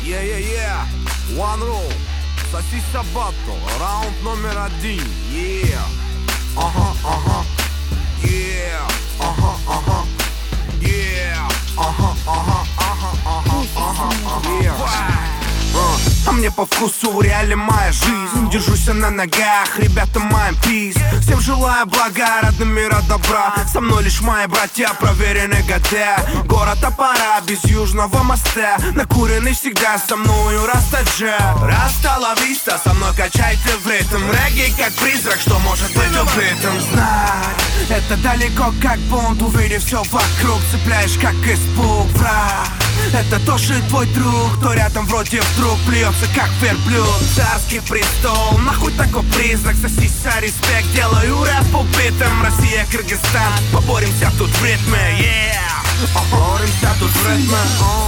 Yeah. One roll. Соси Сабато. Раунд номер 1. Yeah. Yeah. А мне по вкусу реально моя жизнь. Держусь на ногах, ребята, моим пиз. Всем желаю блага, родным мира добра. Со мной лишь мои братья, проверенные года. Город Апара, без южного моста. Накуренный всегда со мною Растаджа. Раста ла виста, со мной качайте в ритм. Регги как призрак, что может быть укрытым. Знать, это далеко как бунт. Увидев все вокруг, цепляешь как испуг. Враг, это тоже твой друг, кто рядом вроде вдруг плюется как верблюд. Царский престол, нахуй такой призрак. Сосиса, респект, делаю рэп убитым. Россия, Кыргызстан, поборемся тут в ритме, yeah. Поборемся тут в ритме.